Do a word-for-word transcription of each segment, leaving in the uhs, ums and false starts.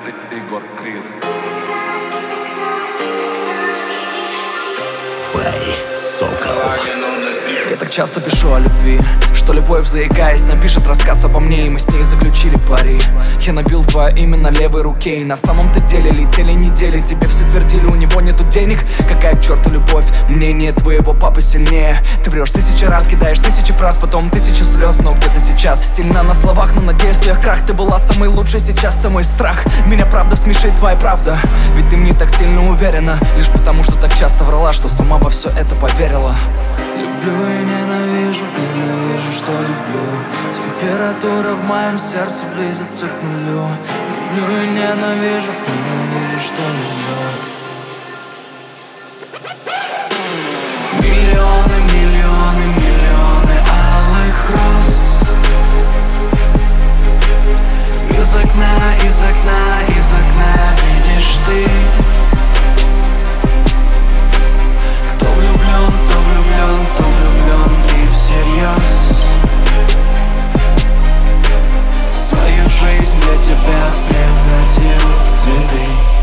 Егор Крид. Я так часто пишу о любви, что любовь, заикаясь, напишет рассказ обо мне, и мы с ней заключили пари. Я набил твое имя на левой руке, и на самом-то деле летели недели. Тебе все твердили, у него нету денег. Какая к черту любовь, мнение твоего папы сильнее. Ты врешь тысячи раз, кидаешь тысячи фраз, потом тысячи слез. Но где ты сейчас? Сильна на словах, но надеюсь, твоих крах. Ты была самой лучшей, сейчас ты мой страх. Меня правда смешит твоя правда, ведь ты мне так сильно уверена, лишь потому, что так часто врала, что сама во все это поверила. Люблю и ненавижу, ненавижу, что люблю. Температура в моем сердце близится к нулю. Люблю и ненавижу, ненавижу, что люблю. Миллионы, миллионы, миллионы алых роз. Из окна, из окна, из окна видишь ты. Кто влюблен, кто влюблен, кто влюблен и всерьез. Свою жизнь для тебя превратил в цветы.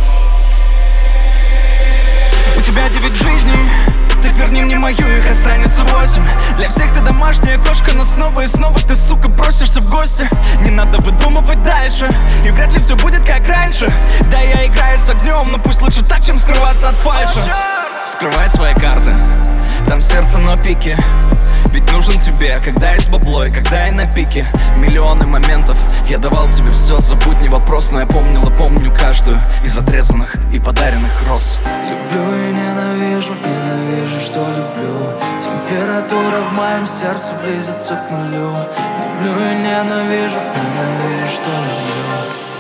У тебя девять жизней, так верни мне мою, их останется восемь. Для всех ты домашняя кошка, но снова и снова ты, сука, просишься в гости. Не надо выдумывать дальше, и вряд ли все будет как раньше. Да, я играю с огнем, но пусть лучше так, чем скрываться от фальши. Вскрывай свои карты, там сердце на пике. Ведь нужен тебе, когда есть бабло и когда я на пике. Миллионы моментов, я давал тебе все, забудь, не вопрос. Но я помнил и помню каждую из отрезанных и подаренных роз. Люблю и ненавижу, ненавижу, что люблю. Температура в моем сердце близится к нулю. Люблю и ненавижу, ненавижу, что люблю.